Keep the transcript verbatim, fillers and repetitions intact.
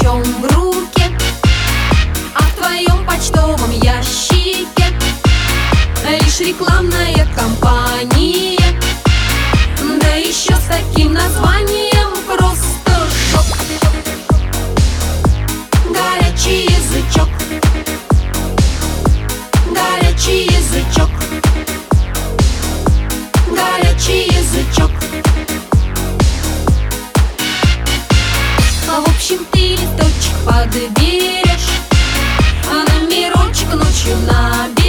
ключом в руке, а в твоем почтовом ящике лишь рекламная кампания, да еще с таким названием просто шок. Горячий язычок, горячий язычок, горячий язычок. В общем, ты листочек подберешь, а номерочек ночью наберешь.